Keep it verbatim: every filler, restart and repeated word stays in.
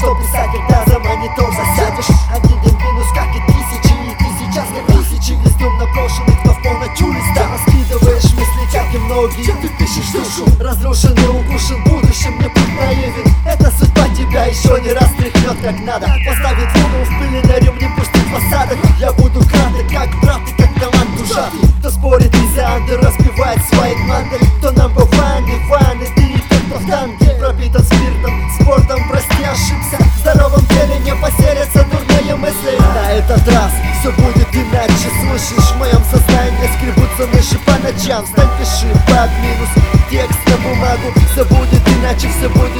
что писать, когда за монитор засядешь? Один день минус, как и тысячи, и ты сейчас на тысячи. Листом на брошенный, кто в полночу листа. Раскидываешь мысли, как и многие, ты пишешь душу. Разрушен и укушен будущим, не будь наивен. Эта судьба тебя еще не раз тряхнет как надо. Поставит в угол, в пыли на ремни, пустит в осадок. Я буду краток, как брат и как талант ужатый. Кто спорит из-за анды, разбивает свои манды. Кто number one, и one, и ты, и тот, кто в танке. Пропитан спиртом, спортом, прости, ошибся. В здоровом теле не поселятся дурные мысли. На этот раз все будет иначе. Слышишь, в моем сознании скребутся мыши по ночам. Встань, пиши, под минус, текст на бумагу. Все будет иначе, все будет